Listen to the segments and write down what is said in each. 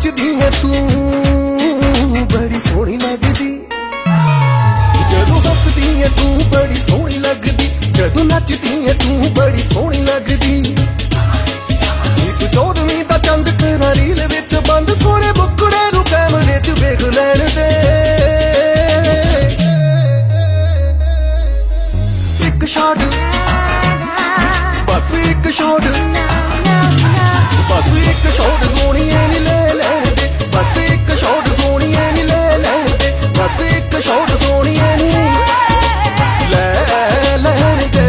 नचदी है तू बड़ी सोहनी लगदी, जदों हसदी है तू बड़ी सोहनी लगदी, जदों नचदी है तू बड़ी सोहनी लगदी। एक 14वीं दा चंद तेरा रील विच बंद, सोहणे मुकड़े नूं कैमरे च वेख लैण दे। एक शॉट बस एक शॉट, बस एक शॉट सोहणीए नी ले लैण दे, बस एक शॉट सोहणीए नी ले लैण दे, बस एक शॉट सोहणीए नी ले लैण दे।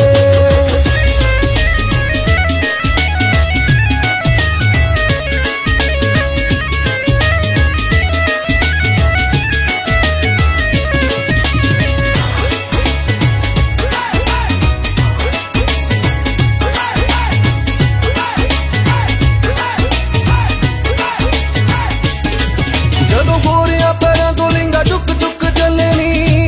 जदों गोरियां पैरां तो लिंगा चुक चुक चले नी,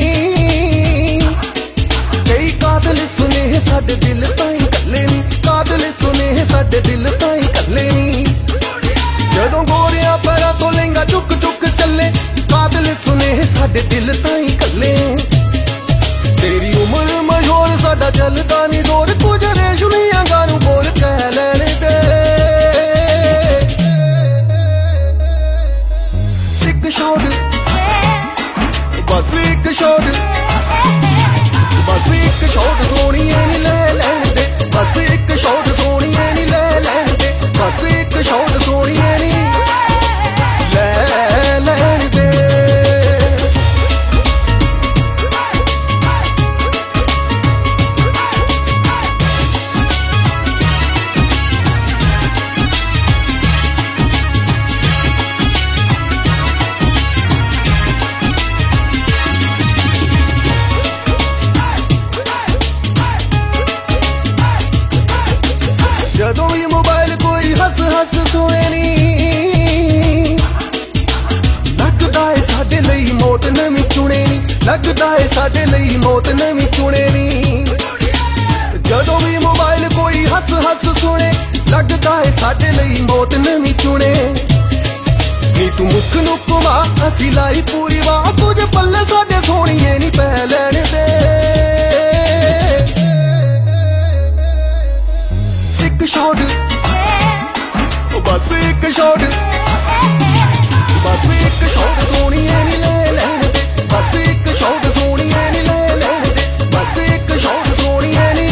कई कातल सुनेह साडे दिल ताईं कल्ले नी, कातल सुनेह साडे दिल ताईं कल्ले नी। जदों गोरियां पैरां तो लिंगा चुक चुक चले, कातल सुनेह साडे दिल ताईं कल्ले। तेरी उम्र मशहूर साडा चलदा नी दौर, कुछ रेशमियां गानू बोल कह लैण दे। एक शॉट बस एक शॉट, बस एक शॉट सोहणीए नी ले लैण दे, बस एक शॉट सोहणीए नी ले लैण दे, बस एक शॉट सोहणीए नी ले लैण दे। जदों भी मोबाइल कोई हस हस सुने नी, लगदा है साडे लई मौत नवीं चुने नी, लगदा है साडे लई मौत नवीं चुने नी। जदों भी मोबाइल कोई हस हस सुने, लगदा है साडे लई मौत नवीं चुने। नी तू मुख नूं घुमा असी लाई पूरी वाह, कुछ पल्ले साडे सोहणीए नी पै लैण दे। एक शॉट बस एक शॉट, बस एक शॉट सोहणीए नी ले लैण दे, बस एक शॉट सोहणीए नी ले लैण दे, बस एक शॉट सोहणीए नी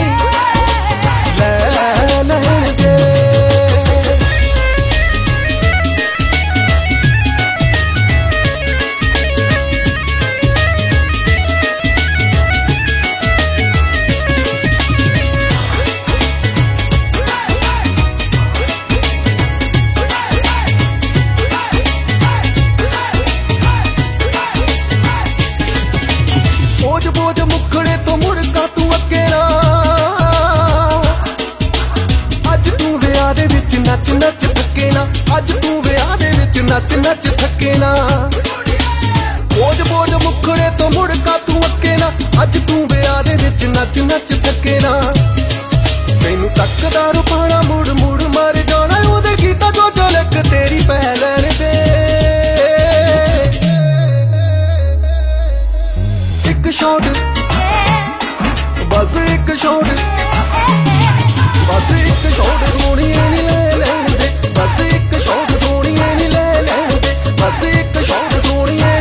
ले लैण दे। बोझ बोझ मुखड़े तो मुड़का तू अगे ना, अज तू विआह दे विच नच नच थके ना, अज तू विआह दे विच नच नच थके ना। बोझ बोझ मुखड़े तो मुड़का तू अगे ना, अज तू विआह दे विच नच नच थके ना। मैनू तकदा रुपाना मुड़ मुड़ मर जाना, ओदे गीता जो झलक तेरी पै लैण दे। एक शॉट बस एक शॉट, बस एक शॉट सोहणीए नी ले लैण दे, बस एक शॉट सोहणीए नी ले लैण दे, बस एक शॉट सोहणीए